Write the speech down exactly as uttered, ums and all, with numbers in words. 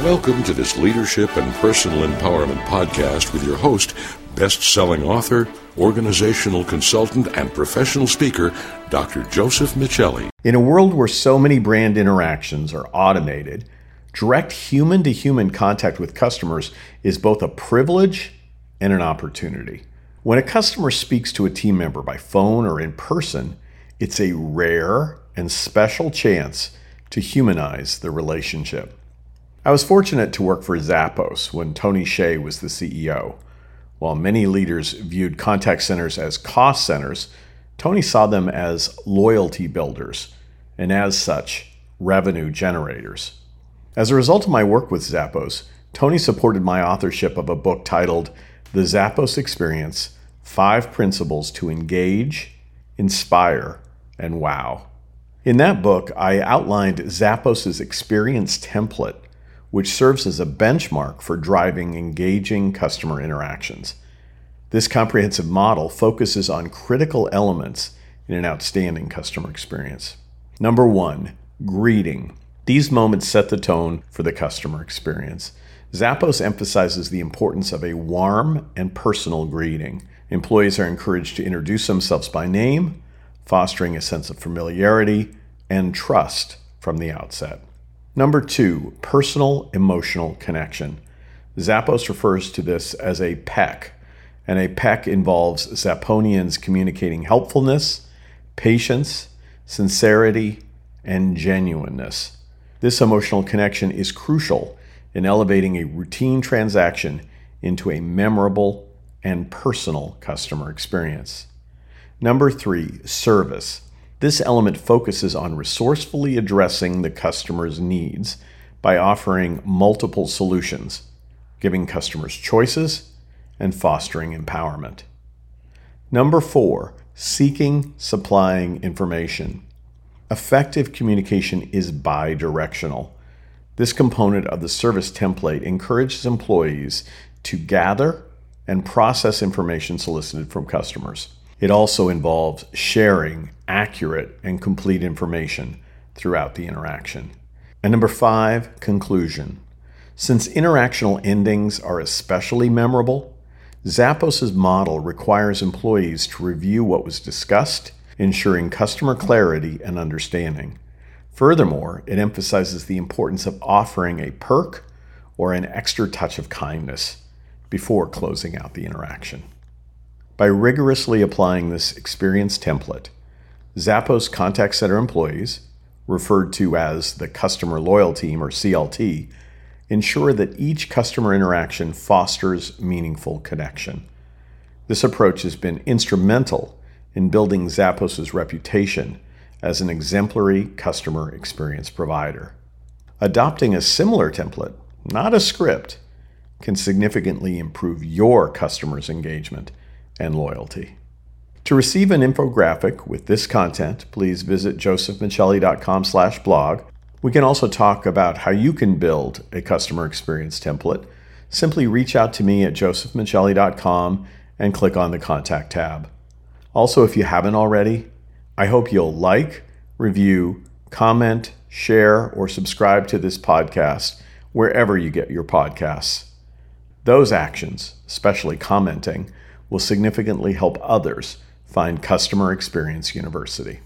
Welcome to this leadership and personal empowerment podcast with your host, best-selling author, organizational consultant, and professional speaker, Doctor Joseph Michelli. In a world where so many brand interactions are automated, direct human-to-human contact with customers is both a privilege and an opportunity. When a customer speaks to a team member by phone or in person, it's a rare and special chance to humanize the relationship. I was fortunate to work for Zappos when Tony Hsieh was the C E O. While many leaders viewed contact centers as cost centers, Tony saw them as loyalty builders, and as such, revenue generators. As a result of my work with Zappos, Tony supported my authorship of a book titled The Zappos Experience: Five Principles to Engage, Inspire, and Wow. In that book, I outlined Zappos' experience template, which serves as a benchmark for driving engaging customer interactions. This comprehensive model focuses on critical elements in an outstanding customer experience. Number one, greeting. These moments set the tone for the customer experience. Zappos emphasizes the importance of a warm and personal greeting. Employees are encouraged to introduce themselves by name, fostering a sense of familiarity and trust from the outset. Number two, personal emotional connection. Zappos refers to this as a P E C, and a P E C involves Zapponians communicating helpfulness, patience, sincerity, and genuineness. This emotional connection is crucial in elevating a routine transaction into a memorable and personal customer experience. Number three, service. This element focuses on resourcefully addressing the customer's needs by offering multiple solutions, giving customers choices, and fostering empowerment. Number four, seeking, supplying information. Effective communication is bidirectional. This component of the service template encourages employees to gather and process information solicited from customers. It also involves sharing accurate and complete information throughout the interaction. And number five, conclusion. Since interactional endings are especially memorable, Zappos' model requires employees to review what was discussed, ensuring customer clarity and understanding. Furthermore, it emphasizes the importance of offering a perk or an extra touch of kindness before closing out the interaction. By rigorously applying this experience template, Zappos contact center employees, referred to as the Customer Loyal Team or C L T, ensure that each customer interaction fosters meaningful connection. This approach has been instrumental in building Zappos' reputation as an exemplary customer experience provider. Adopting a similar template, not a script, can significantly improve your customers' engagement and loyalty. To receive an infographic with this content, please visit josephmichelli.com slash blog. We can also talk about how you can build a customer experience template. Simply reach out to me at josephmichelli dot com and click on the Contact tab. Also, if you haven't already, I hope you'll like, review, comment, share, or subscribe to this podcast wherever you get your podcasts. Those actions, especially commenting, will significantly help others find Customer Experience University.